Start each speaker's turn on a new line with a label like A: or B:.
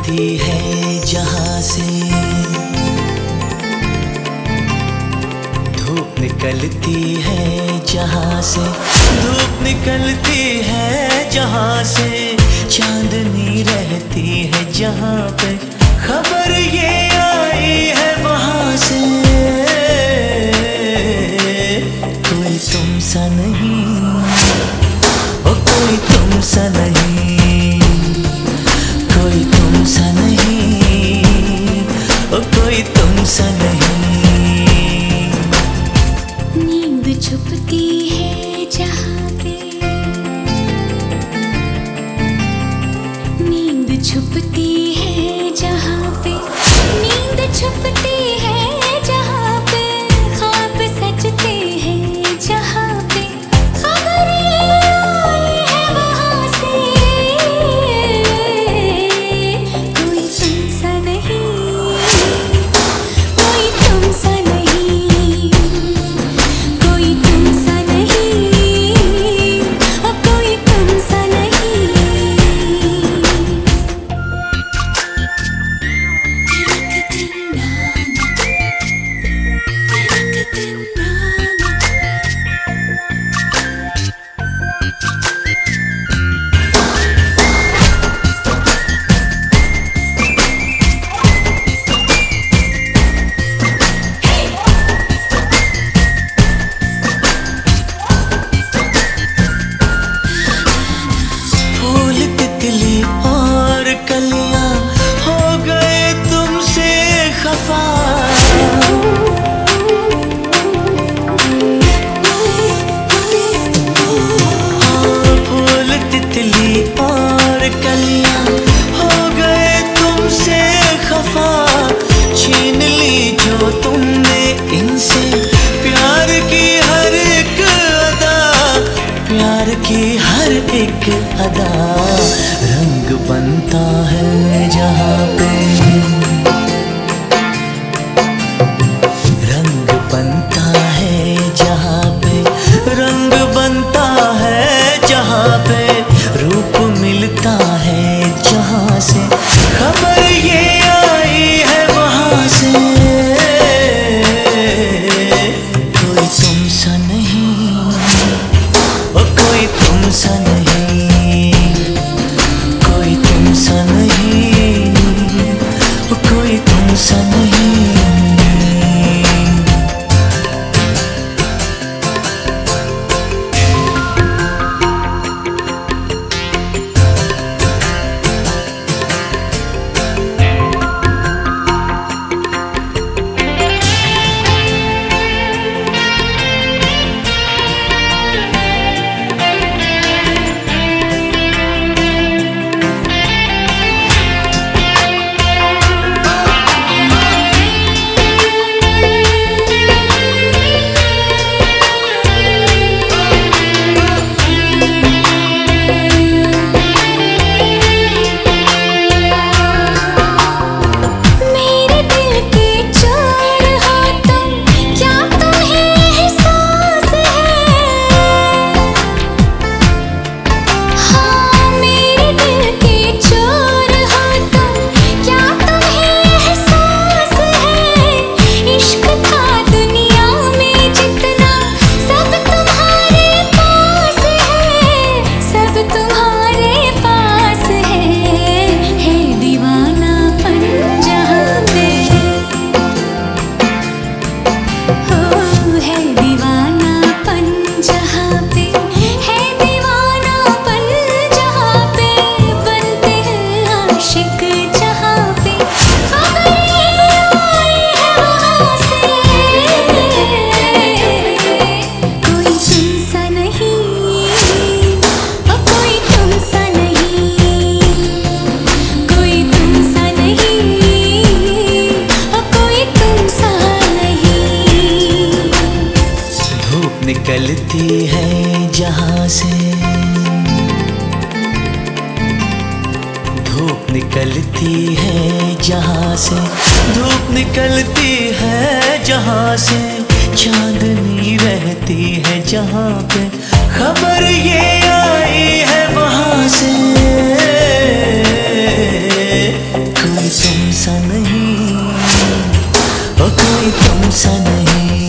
A: निकलती है जहाँ से, धूप निकलती है जहाँ से, धूप निकलती है जहाँ से, चांदनी रहती है जहाँ पे, खबर ये आई है वहाँ से। कोई तुम सा नहीं, ओ कोई तुम सा नहीं, कोई तुम सा नहीं, ओ कोई तुम सा नहीं।
B: नींद छुपती है जहाँ पे, नींद छुपती है जहाँ पे, नींद छुपती है जहाँ पे, ख्वाब सजते हैं जहाँ पे, खबर ये आई है वहाँ से। कोई तुम सा नहीं, कोई तुम सा नहीं, कोई तुम सा नहीं, ओ कोई तुम सा नहीं।
A: फूल तितली और कलियां हो गए तुमसे खफा, फूल तितली और कलियां हो गए तुमसे खफा, छीन ली जो तुमने इनसे प्यार की हर एक अदा, प्यार की हर एक अदा, रंग बनता है जहाँ पे, रंग बनता है जहाँ पे, रंग बनता है जहाँ पे, रूप मिलता है जहाँ से, खबर ये आई है वहाँ से। कोई तुम सा नहीं, ओ कोई तुम सा नहीं, कोई तुम सा नहीं, ओ कोई तुम सा नहीं। निकलती है जहाँ से, धूप निकलती है जहाँ से, धूप निकलती है जहाँ से, चांदनी रहती है जहाँ पे, खबर ये आई है वहाँ से। तुम सा नहीं, ओ कोई तुम सा नहीं।